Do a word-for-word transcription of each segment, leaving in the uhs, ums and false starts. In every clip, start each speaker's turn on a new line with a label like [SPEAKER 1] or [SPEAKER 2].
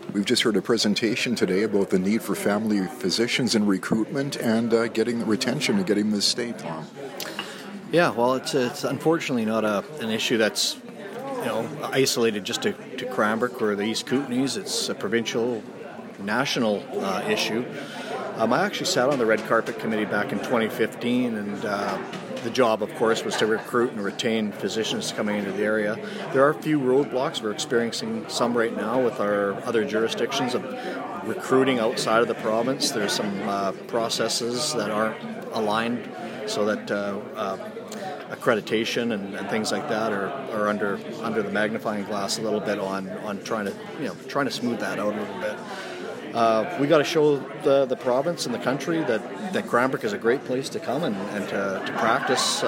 [SPEAKER 1] We've just heard a presentation today about the need for family physicians in recruitment and uh, getting the retention and getting them to stay, Tom.
[SPEAKER 2] Yeah, well, it's it's unfortunately not a an issue that's you know isolated just to, to Cranbrook or the East Kootenays. It's a provincial, national uh, issue. Um, I actually sat on the Red Carpet Committee back in twenty fifteen, and uh, the job, of course, was to recruit and retain physicians coming into the area. There are a few roadblocks. We're experiencing some right now with our other jurisdictions of recruiting outside of the province. There's some uh, processes that aren't aligned so that uh, uh, accreditation and, and things like that are, are under under the magnifying glass a little bit on, on trying to you know trying to smooth that out a little bit. Uh, we got to show the, the province and the country that, that Cranbrook is a great place to come and, and to, to practice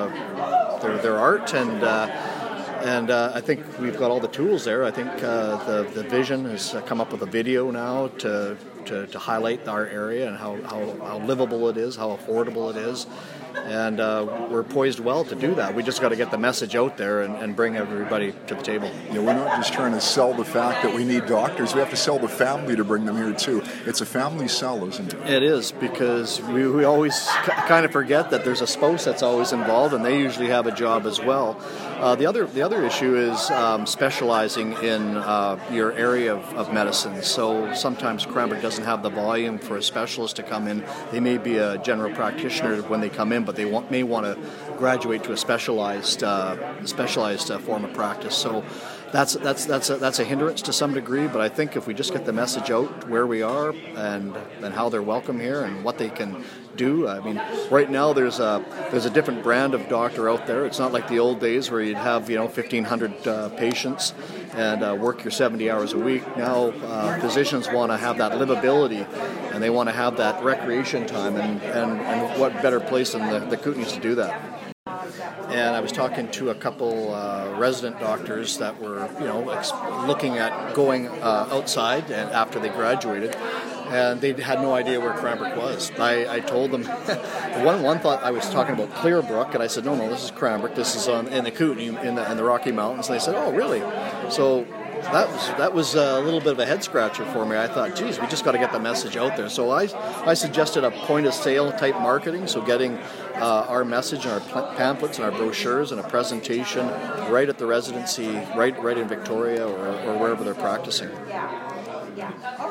[SPEAKER 2] uh, their their art, and uh, and uh, I think we've got all the tools there. I think uh, the the Vision has come up with a video now to to, to highlight our area and how, how, how livable it is, how affordable it is. And uh, we're poised well to do that. We just got to get the message out there and, and bring everybody to the table.
[SPEAKER 1] You know, we're not just trying to sell the fact that we need doctors. We have to sell the family to bring them here, too. It's a family sell, isn't it?
[SPEAKER 2] It is, because we, we always c- kind of forget that there's a spouse that's always involved, and they usually have a job as well. Uh, the other the other issue is um, specializing in uh, your area of, of medicine. So sometimes Cranbrook doesn't have the volume for a specialist to come in. They may be a general practitioner when they come in, but they want, may want to graduate to a specialized uh, specialized uh, form of practice. So that's that's that's a, that's a hindrance to some degree. But I think if we just get the message out where we are and and how they're welcome here and what they can do. I mean, right now there's a there's a different brand of doctor out there. It's not like the old days where you'd have you know fifteen hundred uh, patients and uh, work your seventy hours a week. Now uh, physicians want to have that livability, and they want to have that recreation time, and, and, and what better place than the, the Kootenays to do that. And I was talking to a couple uh, resident doctors that were, you know, ex- looking at going uh, outside and after they graduated, and they had no idea where Cranbrook was. I, I told them, one one thought I was talking about Clearbrook, and I said, no, no, this is Cranbrook. This is on in the Kootenay, in the, in the Rocky Mountains. And they said, oh, really? So that was that was a little bit of a head scratcher for me. I thought, geez, we just got to get the message out there. So I I suggested a point of sale type marketing, so getting uh, our message and our pamphlets and our brochures and a presentation right at the residency, right right in Victoria or, or wherever they're practicing.